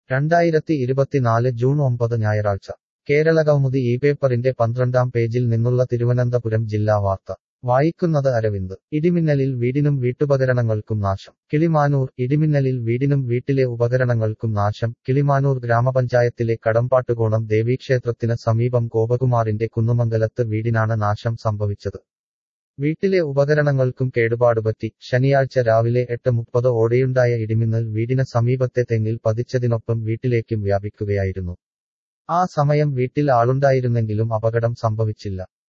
2024 June 9 ഞായറാഴ്ച കേരളകൗമുദി ഈ പേപ്പറിന്റെ 12-ാം പേജിൽ നിന്നുള്ള തിരുവനന്തപുരം ജില്ലാ വാർത്ത വായിക്കുന്നത് അരവിന്ദ് ഇടിമിന്നലിൽ വീടിനും വീട്ടുപകരണങ്ങൾക്കും നാശം കിളിമാനൂർ ഇടിമിന്നലിൽ വീടിനും വീട്ടിലെ ഉപകരണങ്ങൾക്കും നാശം കിളിമാനൂർ ഗ്രാമപഞ്ചായത്തിലെ കടമ്പാട്ടുകോണം ദേവീക്ഷേത്രത്തിന് സമീപം ഗോപകുമാറിന്റെ കുന്നുമംഗലത്ത് വീടിനാണ് നാശം സംഭവിച്ചത് വീട്ടിലെ ഉപകരണങ്ങൾക്കും കേടുപാടുപറ്റി ശനിയാഴ്ച രാവിലെ 8:30 ഓടെയുണ്ടായ ഇടിമിന്നൽ വീടിന് സമീപത്തെ തെങ്ങിൽ പതിച്ചതിനൊപ്പം വീട്ടിലേക്കും വ്യാപിക്കുകയായിരുന്നു ആ സമയം വീട്ടിൽ ആളുണ്ടായിരുന്നെങ്കിലും അപകടം സംഭവിച്ചില്ല